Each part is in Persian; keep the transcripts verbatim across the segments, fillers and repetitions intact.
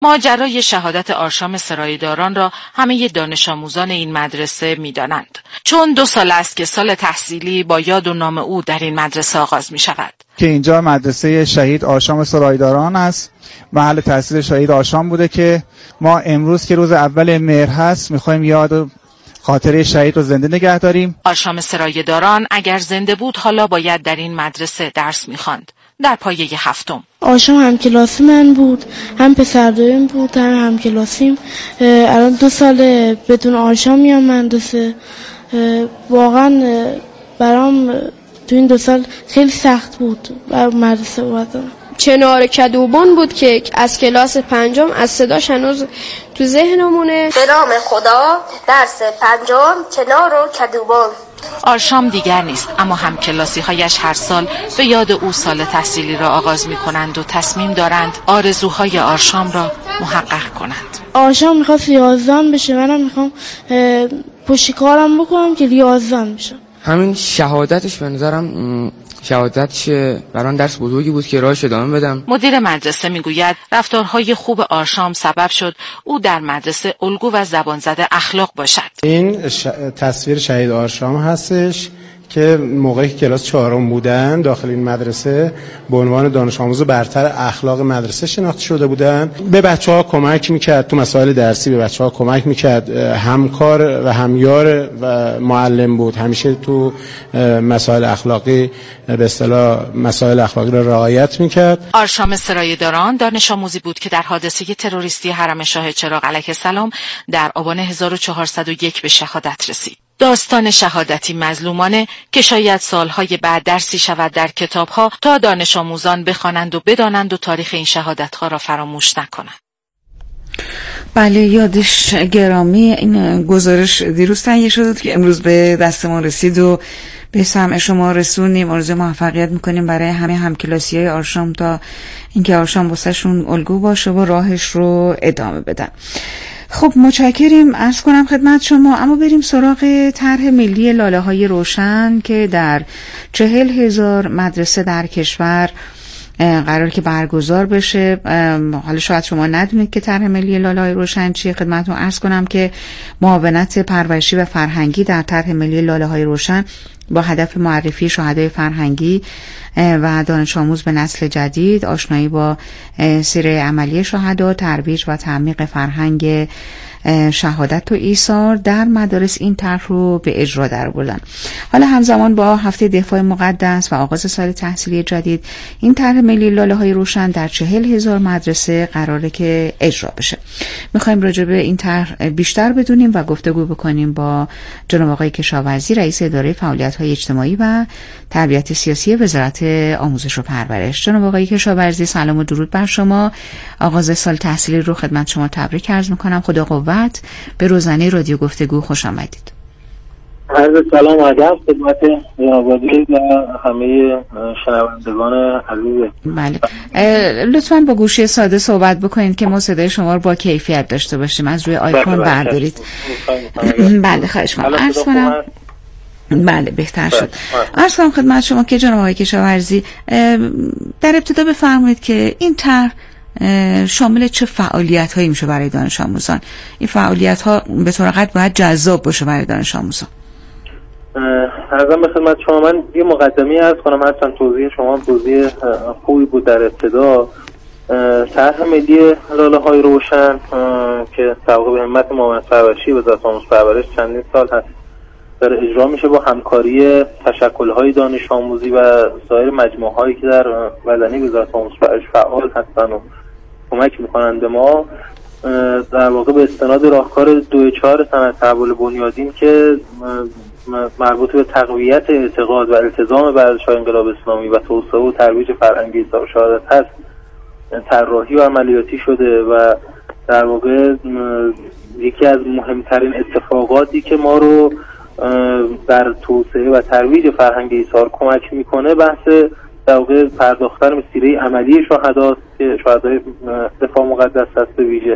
ماجرای شهادت آرشام سرایه‌داران را همه دانش آموزان این مدرسه می‌دانند، چون دو سال است که سال تحصیلی با یاد و نام او در این مدرسه آغاز می‌شود. که اینجا مدرسه شهید آرشام سرایه‌داران است، محل تحصیل شهید آرشام بوده که ما امروز که روز اول مهر هست می‌خوایم یاد و خاطره شهید رو زنده نگه داریم. آرشام سرایه‌داران اگر زنده بود حالا باید در این مدرسه درس می‌خواند. در پایه هفتم آرشام هم کلاسی من بود، هم پسر دویم بود، هم هم کلاسیم. الان دو سال بدون آرشام میام مدرسه. واقعا برام تو این دو سال خیلی سخت بود برای مدرسه اومدن. چنار کدوبان بود که از کلاس پنجم از صداش هنوز تو ذهنمونه. به نام خدا، درس پنجم، چنار و کدوبان. آرشام دیگر نیست، اما هم کلاسی هایش هر سال به یاد او سال تحصیلی را آغاز می کنند و تصمیم دارند آرزوهای آرشام را محقق کنند. آرشام میخواست لیازدان بشه، منم میخوام پشت کارم بکنم که لیازدان بشم. همین شهادتش به نظرم شهادتش برام درس بزرگی بود که راهش ادامه بدم. مدیر مدرسه میگوید رفتارهای خوب آرشام سبب شد او در مدرسه الگو و زبان زده اخلاق باشد. این ش... تصویر شهید آرشام هستش که موقعی که کلاس چهارم بودن داخل این مدرسه به عنوان دانش آموز برتر اخلاق مدرسه شناخته شده بودن. به بچه‌ها کمک میکرد تو مسائل درسی، به بچه‌ها کمک میکرد، همکار و همیار و معلم بود، همیشه تو مسائل اخلاقی به اصطلاح مسائل اخلاقی را رعایت میکرد. آرشام سرایه‌داران دانش آموزی بود که در حادثه تروریستی حرم شاه چراغ علیه السلام در آبان هزار و چهارصد و یک به شهادت رسید. داستان شهادتی مظلومانه که شاید سالهای بعد درسی شود در کتابها تا دانش آموزان بخوانند و بدانند و تاریخ این شهادتها را فراموش نکنند. بله، یادش گرامی. این گزارش دیروز تهیه شد که امروز به دست ما رسید و به سمع شما رسونیم. آرزوی موفقیت میکنیم برای همه همکلاسی‌های آرشام تا اینکه آرشام واسهشون الگو باشه و راهش رو ادامه بدن. خب متشکریم، عرض کنم خدمت شما. اما بریم سراغ طرح ملی لاله های روشن که در چهل هزار مدرسه در کشور قرار که برگزار بشه. حالا شاید شما ندونید که طرح ملی لاله های روشن چیه. خدمتتون عرض کنم که معاونت پرورشی و فرهنگی در طرح ملی لاله های روشن با هدف معرفی شهدای فرهنگی و دانش آموز به نسل جدید، آشنایی با سیره عملی شهدا، ترویج و تعمیق فرهنگ شهادت و ایثار در مدارس این طرح رو به اجرا درآوردن. حالا همزمان با هفته دفاع مقدس و آغاز سال تحصیلی جدید، این طرح ملی لاله های روشن در چهل هزار مدرسه قراره که اجرا بشه. میخوایم راجع به این طرح بیشتر بدونیم و گفتگو بکنیم با جناب آقای کشاورزی، رئیس اداره فعالیت های اجتماعی و تربیت سیاسی وزارت آموزش و پرورش. جناب آقای کشاورزی، سلام و درود بر شما. آغاز سال تحصیلی رو خدمت شما تبریک عرض میکنم. خدا قوت. به روزانه رادیو گفتگو خوش آمدید. عرض سلام و ادب خدمت جناب عالی و همه شنوندگان عزیز. بله، لطفاً با گوشی ساده صحبت بکنید که ما صدای شما رو با کیفیت داشته باشیم. از روی آیفون بردارید. بله خواهش می‌کنم. عرض کنم بله بهتر شد. عرض کنم خدمت شما که جناب آقای کشاورزی در ابتدا بفرمایید که این طرح شامل چه فعالیت هایی میشه برای دانش آموزان؟ این فعالیت ها به طور قطع باید جذاب باشه برای دانش آموزان. عرضم به خدمت شما، من یه مقدمه عرض کنم. هستم توضیح شما توضیح خوبی بود در ابتدا. طرح ملی لاله های روشن که طبق به همت معاونت پرورشی وزارت آموزش و پرورش چندین سال هست در اجرا میشه با همکاری تشکل‌های دانش آموزی و سایر مجموعه‌هایی که در بدنه وزارت آموزش و پرورش فعال هستن و کمک میکنند به ما. در واقع به استناد راهکار دو چهار سند تحول بنیادین که مربوط به تقویت اعتقاد و التزام به ارزش‌های انقلاب اسلامی و توسعه و ترویج فرهنگ ایثار و شهادت هست، طراحی و عملیاتی شده و در واقع یکی از مهمترین اتفاقاتی که ما رو در توسعه و ترویج فرهنگ ایثار کمک میکنه بحث در واقع پرداختن به سیره عملی شهداست که شهدای دفاع مقدس هست به ویژه،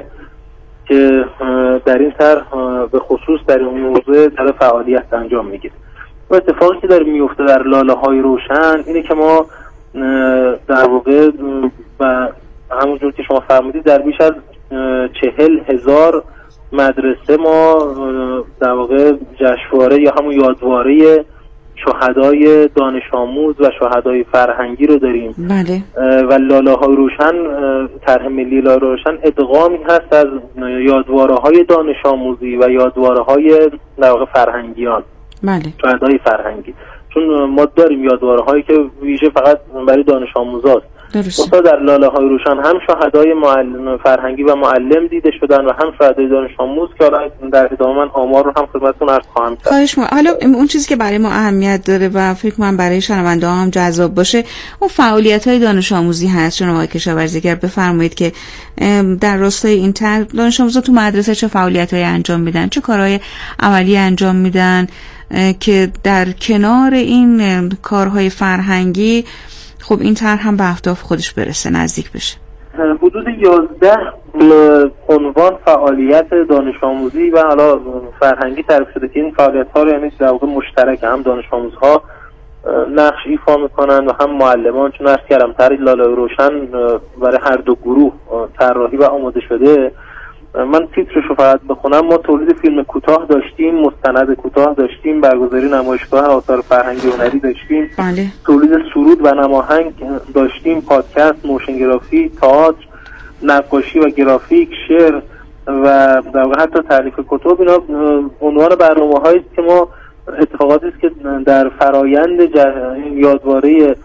که در این طرح به خصوص در این موضوع در فعالیت انجام میگیره. و اتفاقی که داره میفته در لاله های روشن اینه که ما در واقع و همونجور که شما فرمودید در بیش از چهل هزار مدرسه ما در واقع جشنواره یا همون یادواره شهدای دانش آموز و شهدای فرهنگی رو داریم. بله. و لاله های روشن، طرح ملی لاله روشن ادغامی هست از یادواره های دانش آموزی و یادواره های در واقع فرهنگیان. بله. شهدای فرهنگی، چون ما داریم یادواره هایی که ویژه فقط برای دانش آموزاست. درسته. در لاله های روشن هم شهدای معلم فرهنگی و معلم دیده شدن و هم شهدای دانش آموز که حالا در ادامه من آمار رو هم خدمتتون عرض خواهم کرد. خواهش می‌کنم. حالا اون چیزی که برای ما اهمیت داره و فکر کنم برای شنونده‌ها هم جذاب باشه، اون فعالیت‌های دانش آموزی هست. چون آقای کشاورزی گر بفرمایید که در راستای این طرح دانش آموزا تو مدرسه چه فعالیت‌هایی انجام میدن، چه کارهای عملی انجام میدن که در کنار این کارهای فرهنگی خب این طرح هم به اهداف خودش برسه، نزدیک بشه. حدود یازده عنوان فعالیت دانش آموزی و حالا فرهنگی تعریف شده که این فعالیت‌ها رو یعنی در واقع مشترک هم دانش آموزها نقش ایفا میکنن و هم معلمان، چون عرض کردم طرح لاله روشن برای هر دو گروه طراحی و آماده شده. من تیترش رو فقط بخونم. ما تولید فیلم کوتاه داشتیم، مستند کوتاه داشتیم، برگزاری نمایشگاه آثار فرهنگی و هنری داشتیم، بله. تولید سرود و نماهنگ داشتیم، پادکست، موشن گرافی، تئاتر، نقاشی و گرافیک، شعر و در واقع حتی تالیف کتب. اینا عنوان برنامه‌هایی است که ما اتفاقاتی است که در فرایند یادواره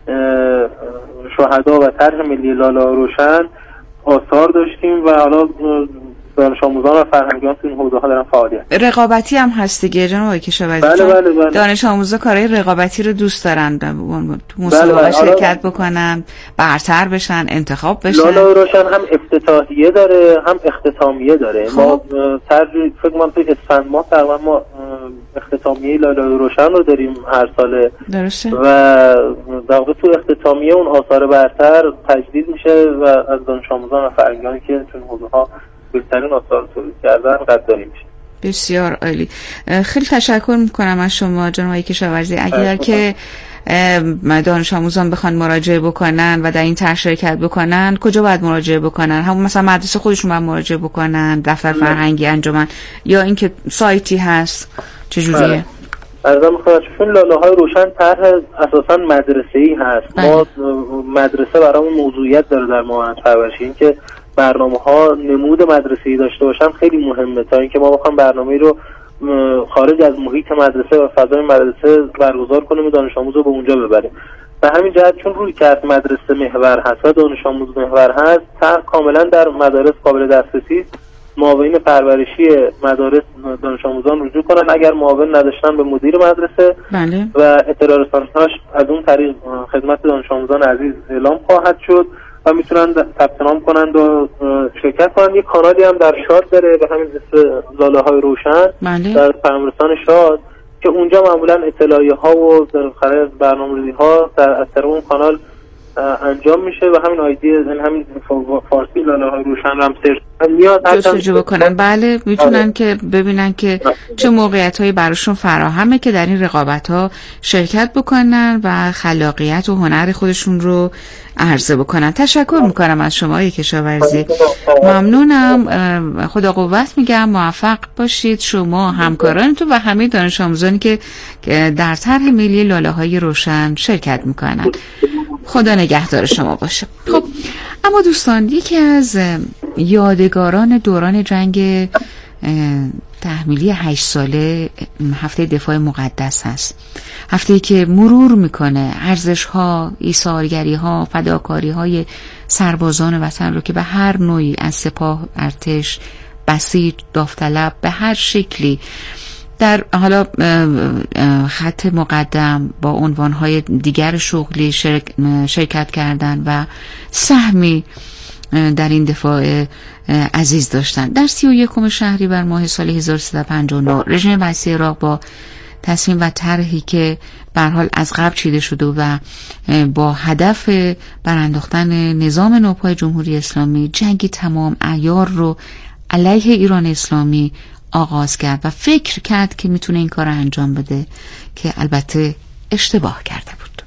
شهدا و طرح ملی لاله روشن آثار داشتیم و حالا دانش آموزان و فرهنگیان تو این حوزه ها دارن فعالیت. رقابتی هم هست دیگه جناب آقای کشاورزی. بله بله بله. دانش آموزا کارهای رقابتی رو دوست دارن، تو مسابقه بله بله. شرکت بکنن، برتر بشن، انتخاب بشن. لاله روشن هم افتتاحیه داره هم اختتامیه داره. خب. ما ترجیح فکر کنم تو اسفند ماه تقریبا ما اختتامیه لاله روشن رو داریم هر ساله. درسته. و در واقع تو اختتامیه اون آثار برتر تجدید میشه و از دانش آموزان و فرهنگیانی که تو این حوزه ها بهترین آثار تولید کردن قدردانی میشه. بسیار عالی. خیلی تشکر میکنم از شما جناب آقای کشاورزی. اگر که دانش آموزان بخوان مراجعه بکنن و در این طرح شرکت بکنن کجا باید مراجعه بکنن؟ همون مثلا مدرسه خودشون باید مراجعه بکنن، دفتر فرهنگی انجمن، یا اینکه سایتی هست چجوریه؟ عرضم خدمتتون لاله های روشن طرح اساسا مدرسه‌ای هست. بله. ما مدرسه برامون موضوعیت داره در معاونت پرورشی، این که برنامه‌ها نمود مدرسه‌ای داشته باشن خیلی مهمه تا اینکه ما بخوام برنامه‌ای رو خارج از محیط مدرسه و فضای مدرسه برگزار کنیم و دانش آموز رو به اونجا ببریم. به همین جهت چون روی کرد مدرسه محور هست و دانش آموز محور هست، طرح کاملا در مدارس قابل دسترسی است. معاون پرورشی مدارس دانش آموزان رجوع کنن، اگر معاون نداشتن به مدیر مدرسه. بله. و اطلاع رسانی‌هاش از اون طریق خدمت دانش آموزان عزیز اعلام خواهد شد و میتونن ثبت نام کنند و شرکت کنند. یک کانالی هم در شاد داره به همین اسم لاله های روشن. بله. در پیامرسان شاد که اونجا معمولا اطلاعیه ها و در برنامه‌ریزی ها در از طریق اون کانال انجام میشه و همین آیدی همین فارسی لاله های روشن رو هم سرچ میاد جستجو بکنن. بله میتونن آره. که ببینن که چه موقعیت‌هایی براشون فراهمه که در این رقابت‌ها شرکت بکنن و خلاقیت و هنر خودشون رو عرضه بکنن. تشکر میکنم از شما آقای کشاورزی. ممنونم. خدا قوت میگم. موفق باشید شما، همکارانتون و همه دانش آموزانی که در طرح ملی لاله های روشن شرکت میکنن. خدا نگهدار شما باشه. خب اما دوستان، یکی از یادگاران دوران جنگ تحمیلی هشت ساله هفته دفاع مقدس هست. هفته‌ای که مرور میکنه ارزش‌ها، ایثارگری‌ها، فداکاری‌های سربازان وطن رو که به هر نوعی از سپاه، ارتش، بسیج، داوطلب به هر شکلی در حالا خط مقدم با عنوانهای دیگر شغلی شرکت کردن و سهمی در این دفاع عزیز داشتن. در سی و یکم شهریور ماه سال هزار و سیصد و پنجاه و نه رژیم وسیع عراق با تصمیم و طرحی که به هر حال از قبل چیده شده و با هدف برانداختن نظام نوپای جمهوری اسلامی جنگی تمام عیار رو علیه ایران اسلامی آغاز کرد و فکر کرد که میتونه این کار رو انجام بده که البته اشتباه کرده بود.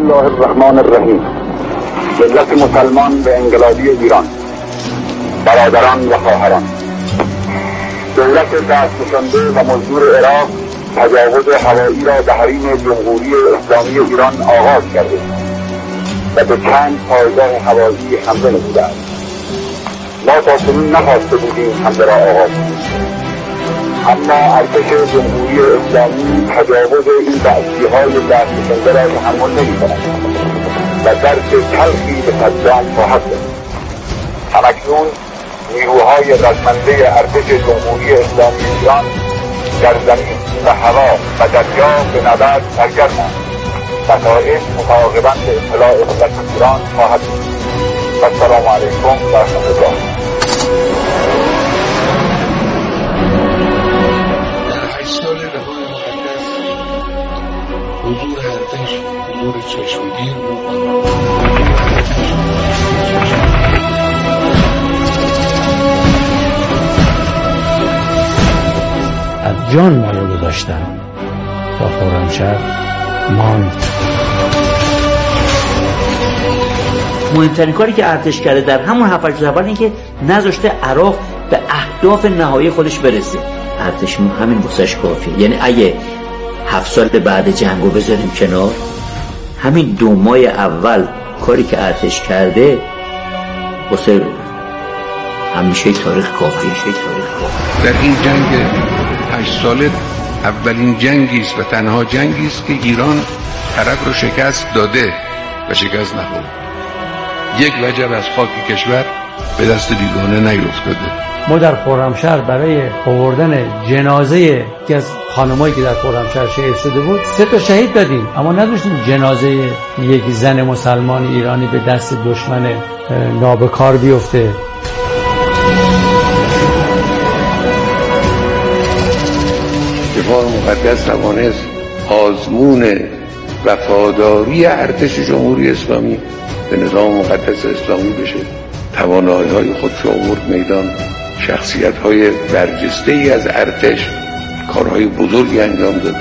الله الرحمن الرحیم. ملت مسلمان به انقلابی ایران، برادران و خواهران، دولت دستنشانده و مزدور عراق تجاوز هوایی را به حریم جمهوری اسلامی ایران آغاز کرده و به چند پایگاه هوایی حمله نموده است. ما تا کنون نخواسته بودیم حمله را آغاز کنیم، اما ارتش جمهوری اسلامی تجاوز این دستگیرهای دستنشانده را تحمل نمی‌کند و درس تلخی به صدام خواهد داد. همکنون نیروهای رزمنده ارتش جمهوری اسلامی ایران در زمین و هوا و دریا به نبرد سرگرمند. نتایج متعاقباً به اطلاع ملت ایران خواهد بود. و السلام علیکم و رحمت الله. در هشت سال نهای مقدس حضور ارتش حضور چشمگیر بود. از جان بالا گذاشتن تا خرمشهر ماند. مهمترین کاری که ارتش کرده در همون هفت هشت سال این که نذاشته عراق به اهداف نهایی خودش برسه. ارتش ما همین واسش کافیه. یعنی اگه هفت سال بعد جنگو بذاریم کنار، همین دو ماه اول کاری که ارتش کرده واسه همیشه تاریخ کافیه. تاریخ کافیه. در این جنگ هشت ساله اولین جنگی است و تنها جنگی است که ایران طرف رو شکست داده و شکست نخورد. یک وجب از خاک کشور به دست بیگانه نیفتاده. ما در خرمشهر برای آوردن جنازه که از خانمایی که در خرمشهر شهید شده بود سه تا شهید دادیم، اما نداشتیم جنازه یک زن مسلمان ایرانی به دست دشمن نابکار بیفته. دفاع مقدس توانست آزمون وفاداری ارتش جمهوری اسلامی به نظام مقدس اسلامی بشه. توانایی های خودشو آورد میدان. شخصیت های برجسته ای از ارتش کارهای بزرگی انجام داد.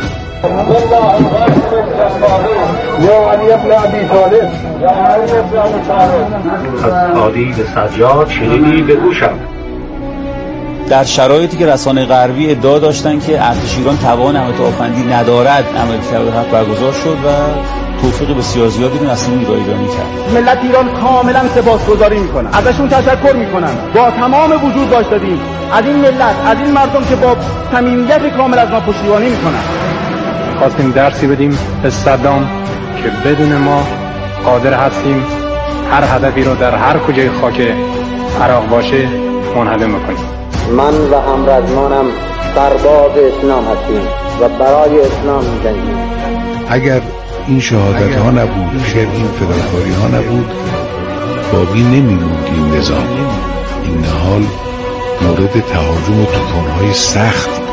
از عادی به سجاد شنیدی به گوشم. در شرایطی که رسانه غربی ادعا داشتن که ارتش ایران توان عملیات‌آفندی ندارد، عملیات هفت برگزار شد و توفیق بسیار زیادی رو اصلا نیروهای ایرانی کرد. ملت ایران کاملا سپاسگزاری میکنن، ازشون تشکر میکنن، با تمام وجود باشدیم از این ملت، از این مردم که با صمیمیت کامل از ما پشتیبانی میکنن. خواستیم درسی بدیم به صدام که بدون ما قادر هستیم هر هدفی رو در هر کجای خاک عراق باشه منهدم بکنیم. من و همرزمانم سرباز اسلام هستیم و برای اسلام می‌جنگیم. اگر این شهادت ها نبود، اگر این فداکاری ها نبود، باقی نمی‌موند این نظام. این نهال مورد تهاجم و طوفان‌های سخت بود.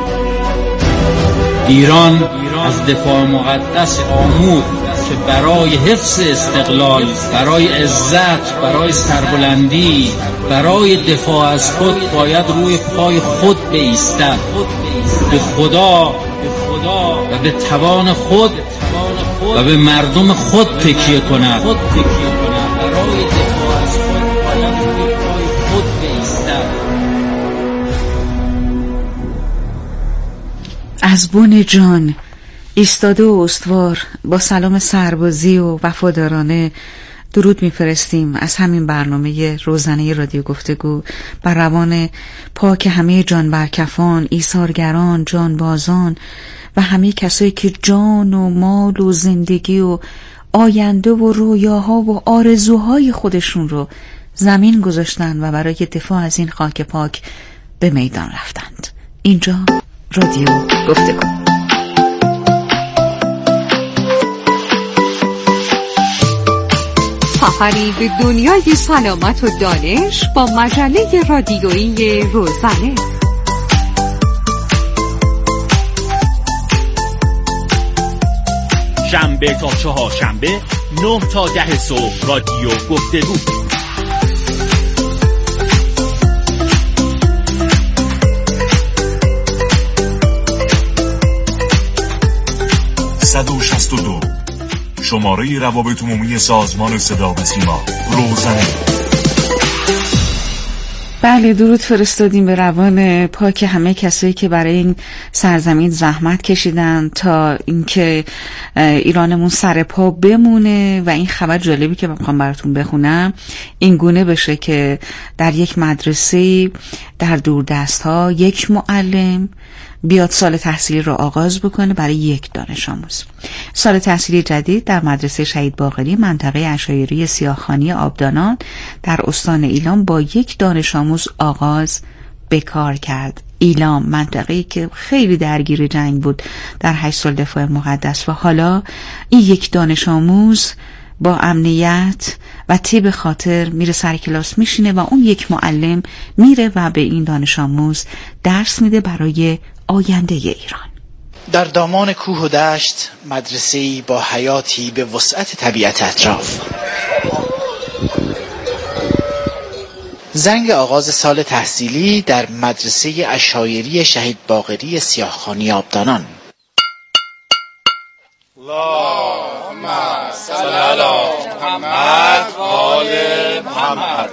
ایران از دفاع مقدس آمود که برای حفظ استقلال، برای عزت، برای سربلندی، برای دفاع از خود باید روی پای خود بایستد، به خدا و به توان خود و به مردم خود تکیه کند. برای دفاع از خود باید روی پای خود بایستد. از بن جان ایستاده و استوار با سلام سربازی و وفادارانه درود میفرستیم از همین برنامه روزانه رادیو گفتگو بر روان پاک همه جان برکفان، ایثارگران، جانبازان و همه کسایی که جان و مال و زندگی و آینده و رویاها و آرزوهای خودشون رو زمین گذاشتن و برای دفاع از این خاک پاک به میدان رفتند. اینجا رادیو گفتگو. سفری به دنیای سلامت و دانش با مجله رادیویی روزانه. شنبه تا چهار شنبه نه تا ده صبح رادیو گفتگو. صد و شصت و دو شماره روابط عمومی سازمان صدا و سیما روزنه. بله، درود فرستادیم به روان پاک همه کسایی که برای این سرزمین زحمت کشیدن تا اینکه ایرانمون سر پا بمونه. و این خبر جالبی که میخوام براتون بخونم این گونه بشه که در یک مدرسه در دوردست ها یک معلم بیاد سال تحصیلی رو آغاز بکنه برای یک دانش آموز. سال تحصیلی جدید در مدرسه شهید باقری منطقه عشایری سیاهخانی آبدانان در استان ایلام با یک دانش آموز آغاز به کار کرد. ایلام منطقه‌ای که خیلی درگیر جنگ بود در هشت سال دفاع مقدس و حالا این یک دانش آموز با امنیت و طیب خاطر میره سر کلاس میشینه و اون یک معلم میره و به این دانش آموز درس میده برای آینده ایران. در دامان کوه و دشت مدرسه‌ای با حیاتی به وسعت طبیعت اطراف. زنگ آغاز سال تحصیلی در مدرسه عشایری شهید باقری سیاهخانی آبدانان. اللهم صل علی محمد و آل محمد.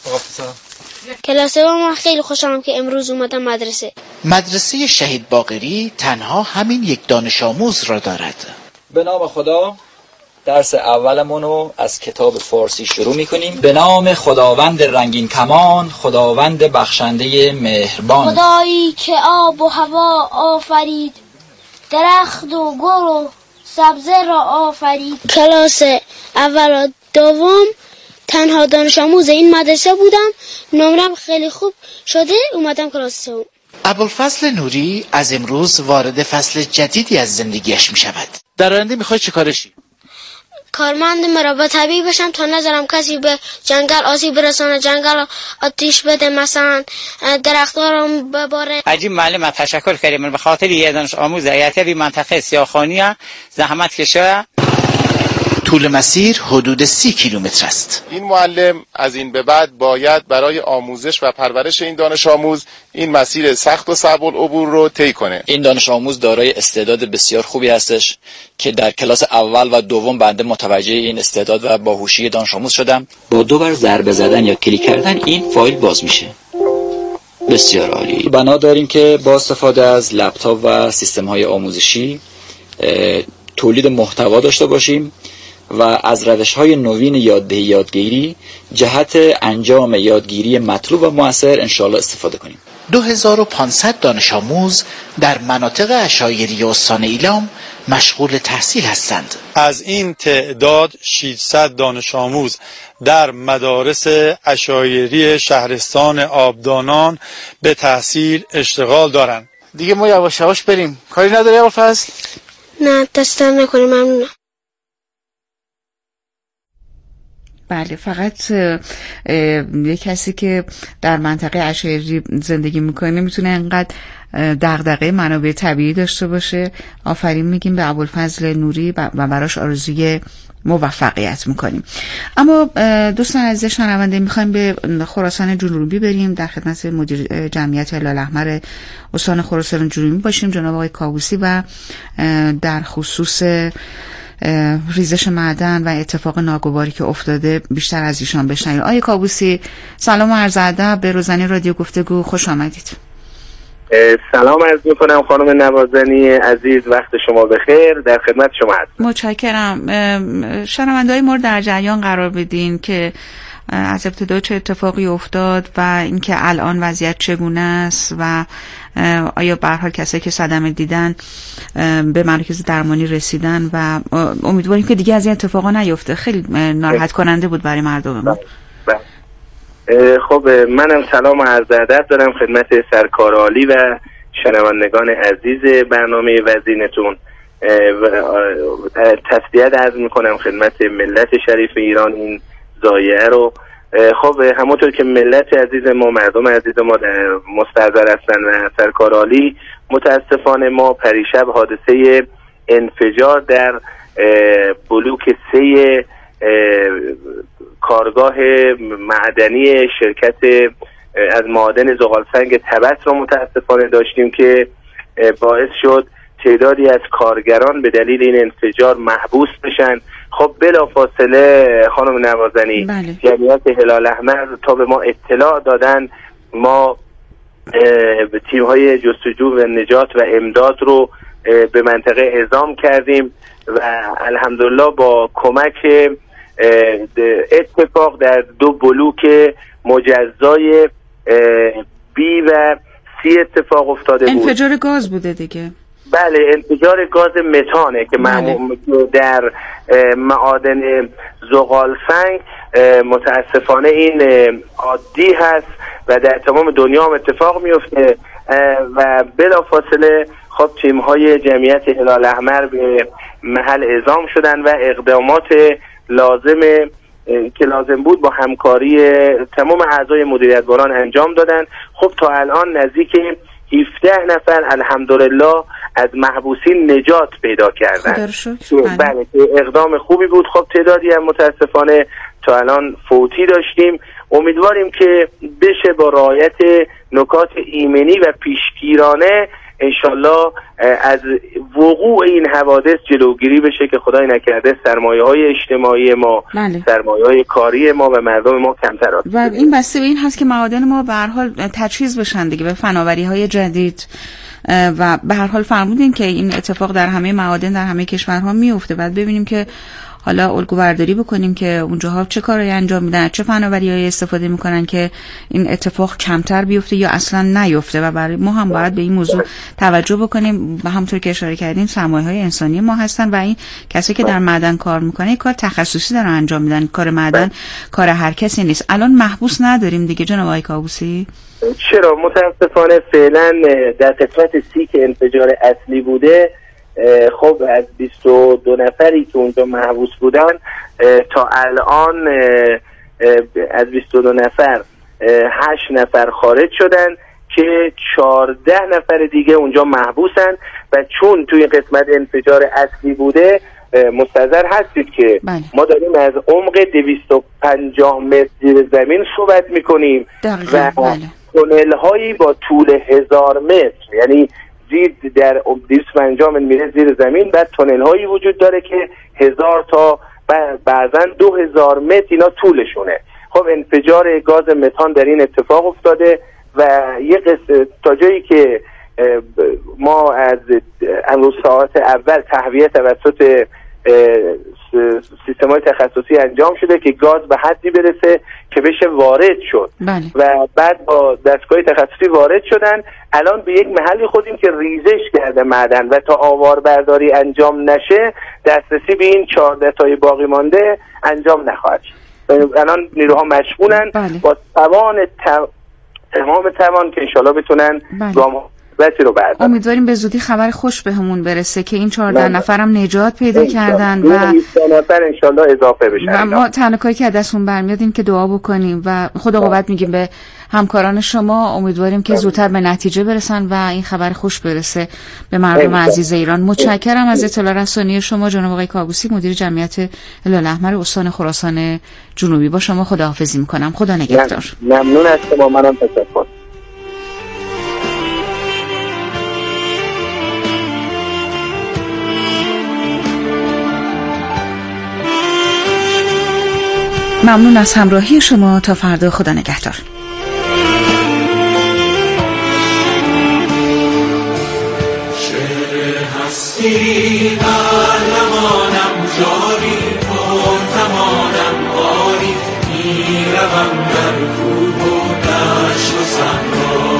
کلاس با ما خیلی خوشحالم که امروز اومدم مدرسه. مدرسه شهید باقری تنها همین یک دانش آموز را دارد. به نام خدا درس اولمون رو از کتاب فارسی شروع میکنیم. به نام خداوند رنگین کمان، خداوند بخشنده مهربان. خدایی که آب و هوا آفرید، درخت و گل و سبزه را آفرید. کلاس اول و دوم تنها دانش آموز این مدرسه بودم. نمرم خیلی خوب شده اومدم کلاس سوم. ابوالفضل نوری از امروز وارد فصل جدیدی از زندگیش می شود. در آینده میخوای چه کارشی؟ کارمند مربع طبیعی بشم تا نذارم کسی به جنگل آسیب برسانه، جنگل آتیش بده، مثلا درخت‌ها رو بباره. عجیب معلم تشکر کردیم به خاطر یه دانش آموز ایتبی منطقه سیاهخانی زحمت کشه. طول مسیر حدود سی کیلومتر است. این معلم از این به بعد باید برای آموزش و پرورش این دانش آموز این مسیر سخت و صعب العبور رو طی کنه. این دانش آموز دارای استعداد بسیار خوبی هستش که در کلاس اول و دوم بنده متوجه این استعداد و باهوشی دانش آموز شدم. با دو بار ضربه زدن یا کلیک کردن این فایل باز میشه. بسیار عالی. بنا داریم که با استفاده از لپتاپ و سیستم های آموزشی تولید محتوا داشته باشیم و از روش‌های نوین یاددهی یادگیری جهت انجام یادگیری مطلوب و مؤثر انشاءالله استفاده کنیم. دو هزار و پانصد دانش آموز در مناطق عشایری استان ایلام مشغول تحصیل هستند. از این تعداد ششصد دانش آموز در مدارس عشایری شهرستان آبدانان به تحصیل اشتغال دارند. دیگه ما یواش یواش بریم. کاری نداری ابوالفضل؟ نه دستم نکنیم، ممنونم. بله، فقط یک کسی که در منطقه عشایری زندگی میکنه میتونه انقدر دغدغه منابع طبیعی داشته باشه. آفرین میگیم به ابوالفضل نوری و براش آرزوی موفقیت میکنیم. اما دوستان عزیز شنونده، میخوایم به خراسان جنوبی بریم، در خدمت مدیر جمعیت هلال احمر استان خراسان جنوبی باشیم، جناب آقای کاووسی، و در خصوص ریزش معدن و اتفاق ناگواری که افتاده بیشتر از ایشان بشنویم. آقای کاووسی، سلام و عرض ادب به روزنه رادیو گفتگو، خوش آمدید. سلام عرض میکنم خانم نوازنی عزیز، وقت شما بخیر، در خدمت شما هستم. متشکرم. شنونده‌های ما در جریان قرار بدین که از ابتدا چه اتفاقی افتاد و اینکه الان وضعیت چگونه است و آیا به هر حال کسایی که صدمه دیدن به مراکز درمانی رسیدن و امیدواریم که دیگه از این اتفاقا نیفته. خیلی ناراحت کننده بود برای مردم ما. خب منم سلام و عرض ادب دارم خدمت سرکار عالی و شنوندگان عزیز برنامه وزینتون. تسلیت عرض میکنم خدمت ملت شریف ایران این ضایعه رو. خب همونطور که ملت عزیز ما، مردم عزیز ما در مستحضر هستن و سرکار عالی، متاسفانه ما پریشب حادثه انفجار در بلوک سه کارگاه معدنی شرکت از معادن زغالسنگ تبت رو متاسفانه داشتیم که باعث شد تعدادی از کارگران به دلیل این انفجار محبوس بشن. خب بلافاصله خانم نوازنی بله. جمعیت هلال احمر تا به ما اطلاع دادن، ما تیم های جستجو و نجات و امداد رو به منطقه اعزام کردیم و الحمدلله با کمک اتفاق در دو بلوک مجزای بی و سی اتفاق افتاده بود. انفجار گاز بوده دیگه. بله، انفجار گاز متانه که بله. در معادن زغال سنگ متاسفانه این عادی هست و در تمام دنیا هم اتفاق میفته و بلافاصله خب تیم های جمعیت هلال احمر به محل اعزام شدن و اقدامات لازم که لازم بود با همکاری تمام اعضای مدیریت باران انجام دادن. خب تا الان نزدیک هفده نفر الحمدلله از محبوسین نجات پیدا کردن. بله، اقدام خوبی بود. خب تعدادی هم متاسفانه تا الان فوتی داشتیم. امیدواریم که بشه با رعایت نکات ایمنی و پیشگیرانه انشالله از وقوع این حوادث جلوگیری بشه که خدای نکرده سرمایه های اجتماعی ما، بله. سرمایه های کاری ما و مردم ما کمتر آسیب و این بسته به این هست که معادن ما به هر حال تجهیز بشن دیگه به فناوری های جدید و به هر حال فرمودین که این اتفاق در همه معادن در همه کشورها میفته. بعد ببینیم که حالا الگو برداری بکنیم که اونجاها چه کارایی انجام میدن، چه فناوری‌هایی استفاده میکنن که این اتفاق کمتر بیفته یا اصلا نیفته و برای ما هم باید به این موضوع توجه بکنیم. و همونطور که اشاره کردیم سرمایه‌های انسانی ما هستن و این کسی که در معدن کار میکنه کار تخصصی دارن انجام میدن. کار معدن کار هر کسی نیست. الان محبوس نداریم دیگه جناب آقای کابوسی؟ چرا متاسفانه فعلا در قسمت سی که انفجار اصلی بوده خب از بیست و دو نفری که اونجا محبوس بودن تا الان از بیست و دو نفر هشت نفر خارج شدن که چهارده نفر دیگه اونجا محبوسن و چون توی قسمت انفجار اصلی بوده مستحضر هستید که بله. ما داریم از عمق دویست و پنجاه متر زیر زمین صحبت میکنیم و بله. تونل هایی با طول هزار متر، یعنی زیر در دویست و پنجاه متر میره زیر زمین، بعد تونل هایی وجود داره که هزار تا بعضا دو هزار متر اینا طولشونه. خب انفجار گاز متان در این اتفاق افتاده و یه قصه تا جایی که ما از امروز ساعت اول تهویه توسط سیستم‌های تخصصی انجام شده که گاز به حدی برسه که بشه وارد شد بله. و بعد با دستگاه تخصصی وارد شدن. الان به یک محلی خودیم که ریزش کرده معدن و تا آواربرداری انجام نشه دسترسی به این چهارده تای باقی مانده انجام نخواهد شد. الان نیروها مشغولن بله. با توان ت... تمام توان که انشالله بتونن گام رو بردارن. امیدواریم به زودی خبر خوش بهمون برسه که این چهارده نفرم نجات پیدا کردن و بیست نفر انشالله اضافه بشن و ما تنها کاری که دستمون برمیاد این که دعا بکنیم و خدا قوت میگیم به همکاران شما. امیدواریم که زودتر به نتیجه برسن و این خبر خوش برسه به مردم عزیز ایران. متشکرم از اطلاع رسانی شما جناب آقای کابوسی، مدیر جمعیت هلال احمر استان خراسان جنوبی. با شما خداحافظی میکنم. خدا نگهدار. ممنون از شما. منم تشکر. ممنون از همراهی شما. تا فردا. خدا نگهدار. شعر هستی در لبانم جاری، پر زمانم آری، میروم در کوه و دشت و صحرا،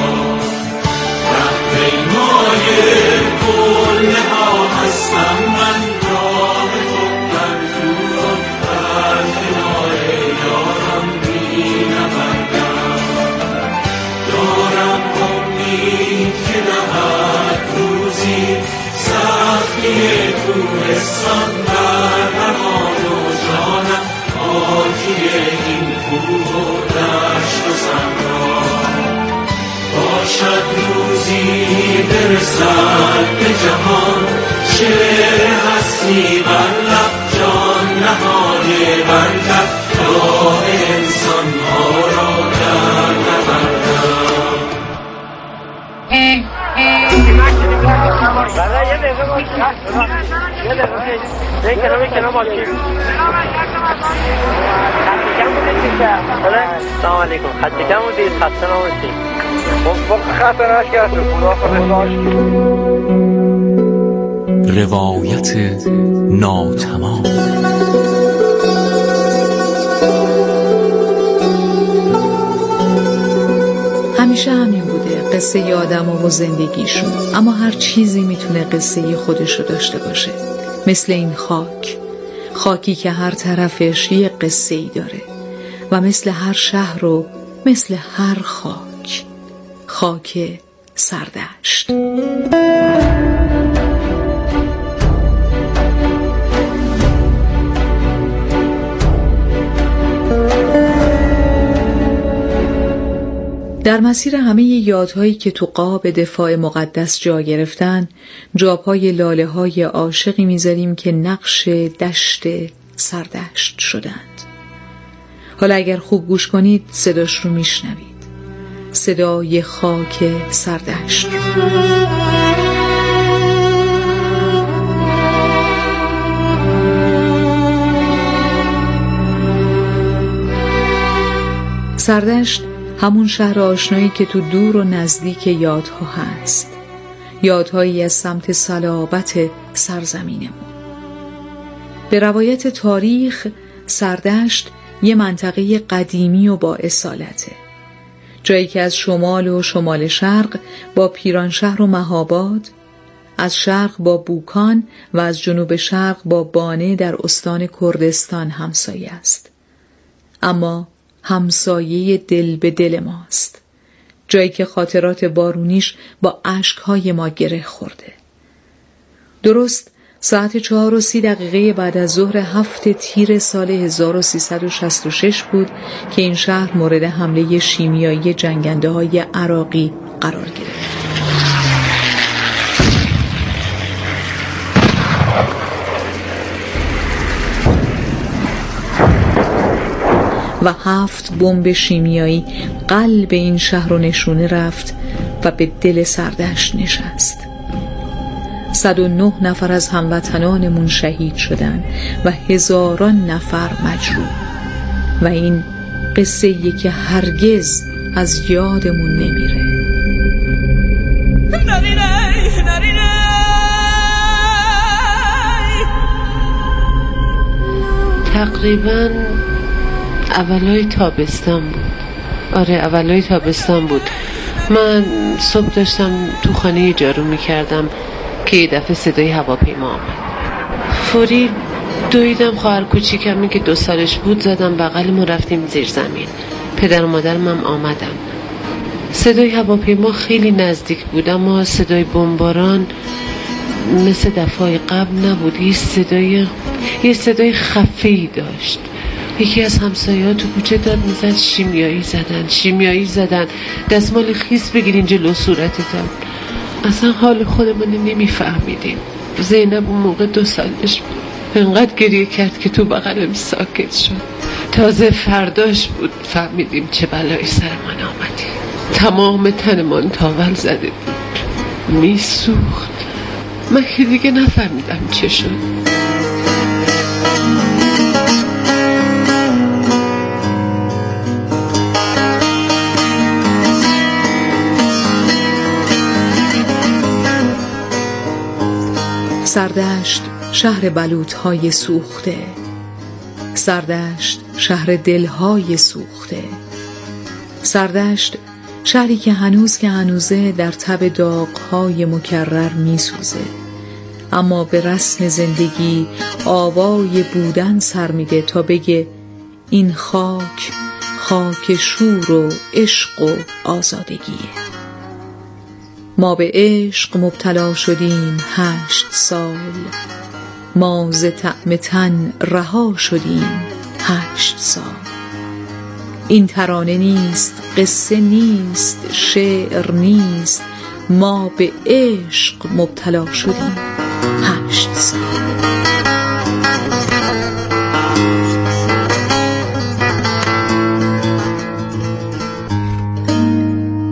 رهپیمای قله ها هستم من، راه خود در طوفان در کنار یاران مینوردم، دارم امید که دهد روزی سختی کوهستان بر روان و جانم، آکی این کوه و دشت و صحرا، باشد روزی برسد به جهان، شعر هستی بر لب جان نهاده بر کف، راه انسان ها را در نوردم. سلام علیکم. خسته کم بودید؟ خسته نباشید. خسته نشید. خدا خودش. روایت ناتمام. همیشه همین بوده قصه ی آدم و زندگیشون، اما هر چیزی میتونه قصه خودش رو داشته باشه. مثل این خاک، خاکی که هر طرفش یه قصه ای داره، و مثل هر شهر و مثل هر خاک، خاک سردشت. در مسیر همه یادهایی که تو قاب دفاع مقدس جا گرفتن، جابهای لاله های عاشقی میذاریم که نقش دشت سردشت شدند. حالا اگر خوب گوش کنید صداش رو میشنوید، صدای خاک سردشت. سردشت همون شهر آشنایی که تو دور و نزدیک یادها هست، یادهایی از سمت صلابت سرزمینمون. به روایت تاریخ سردشت یه منطقه قدیمی و با اصالته، جایی که از شمال و شمال شرق با پیرانشهر و مهاباد، از شرق با بوکان و از جنوب شرق با بانه در استان کردستان همسایه است. اما همسایه دل به دل ماست، جایی که خاطرات بارونیش با اشکهای ما گره خورده. درست ساعت چهار و سی دقیقه بعد از ظهر هفت تیر سال هزار و سیصد و شصت و شش بود که این شهر مورد حمله شیمیایی جنگنده های عراقی قرار گرفت. و هفت بمب شیمیایی قلب این شهر رو نشونه رفت و به دل سردشت نشست. صد و نه نفر از هموطنانمون شهید شدن و هزاران نفر مجروح، و این قصه ای که هرگز از یادمون نمیره. تقریباً اولای تابستان بود. آره اولای تابستان بود. من صبح داشتم تو خانه جارو میکردم که یه دفعه صدای هواپیما آمد. فوری دویدم خواهر کوچیکمی که دو سالش بود زدم بغلمون، رفتیم زیر زمین. پدر و مادرم هم آمدن. صدای هواپیما خیلی نزدیک بود، اما صدای بمباران مثل دفعه قبل نبود. یه صدای یه صدای خفه‌ای داشت. یکی از همسایه‌ها تو کوچه داد میزد شیمیایی زدن شیمیایی زدن دستمال خیس بگیرین جلو صورتتون. اصلا حال خودمون نمیفهمیدیم. زینب اون موقع دو سالش بود. انقدر گریه کرد که تو بغلم ساکت شد. تازه فرداش بود فهمیدیم چه بلایی سرمان آمدی. تمام تنمان تاول زده بود، میسوخت. من که دیگه نفهمیدم چه شد. سردشت شهر بلوط‌های سوخته، سردشت شهر دل‌های سوخته، سردشت شهری که هنوز که هنوزه در تب داغ‌های مکرر می‌سوزه، اما به رسم زندگی آوای بودن سر میده تا بگه این خاک خاک شور و عشق و آزادگیه. ما به عشق مبتلا شدیم هشت سال، ما ز طعم تن رها شدیم هشت سال. این ترانه نیست، قصه نیست، شعر نیست، ما به عشق مبتلا شدیم هشت سال.